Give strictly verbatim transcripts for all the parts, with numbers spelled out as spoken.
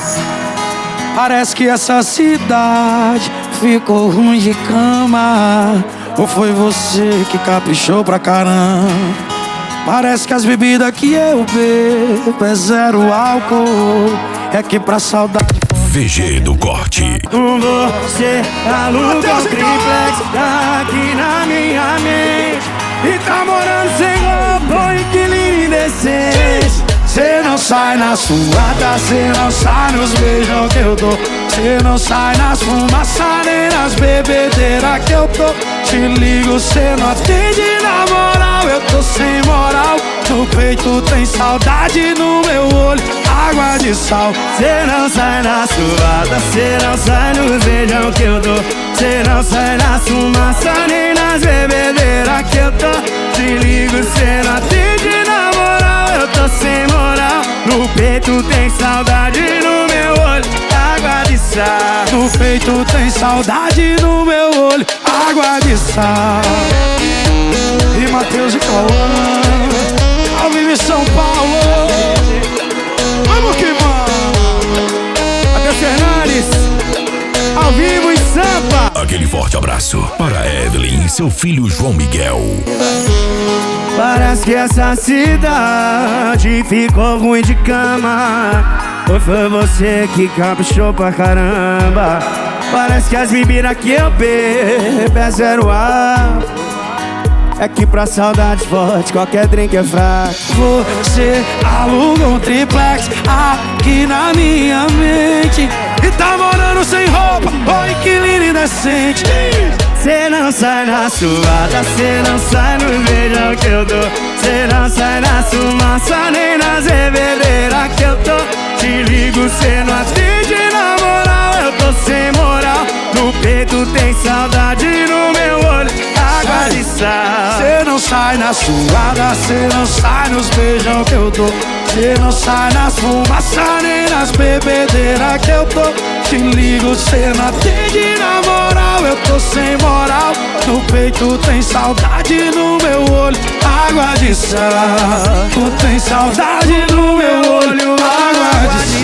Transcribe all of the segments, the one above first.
Parece que essa cidade ficou ruim de cama. Ou foi você que caprichou pra caramba? Parece que as bebidas que eu bebo é zero álcool. É que pra saudade V G do Corte. Com você aluga um triplex aqui na minha mente. E tá morando sem roupa, inquilino indecente. Cê não sai na suada, cê não sai nos beijão que eu dou. Cê não sai nas fumaças nem nas bebedeiras que eu tô. Te ligo, cê não atende na moral, eu tô sem moral. No peito tem saudade, no meu olho água de sal. Cê não sai na suada, cê não sai nos beijão que eu dou. Cê não sai na fumaça nem nas bebedeiras que eu tô. Te ligo, cê não atende na moral, eu tô sem moral. No peito tem saudade, no meu olho água de sal. No peito tem saudade, no meu olho água de sal. E Matheus e Cauã, ao vivo em São Paulo. Vamos que vamos. Matheus Fernandes, ao vivo em Sampa. Aquele forte abraço para Evelyn e seu filho João Miguel. Parece que essa cidade ficou ruim de cama. Ou foi você que caprichou pra caramba? Parece que as bebidas que eu bebo é zero álcool. É que pra saudade forte qualquer drink é fraco. Você aluga um triplex aqui na minha mente. E tá morando sem roupa, oi inquilino indecente. Cê não sai na suada, cê não sai no beijão que eu dou. Cê não sai na fumaça nem nas bebedeiras que eu tô. Te ligo, cê não atende na moral, eu tô sem moral. No peito tem saudade, no meu olho água de sal. Cê não sai na suada, cê não sai nos beijão que eu dou. Cê não sai nas fumaças nem nas bebedeiras que eu tô. Te ligo, cê não atende na moral, eu tô sem moral. No peito tem saudade, no meu olho água de sal. Tu tem saudade no meu olho água de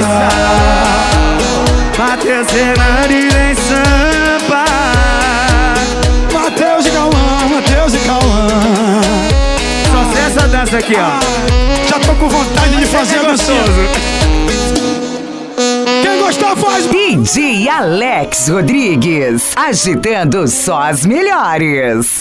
sal. Matheus Fernandes em Sampa. Matheus e Cauã, Matheus e Cauã. Só sei essa dança aqui, ó. Já tô com vontade de fazer gostoso. Quem gostar faz. D J Alex Rodrigues, agitando só as melhores.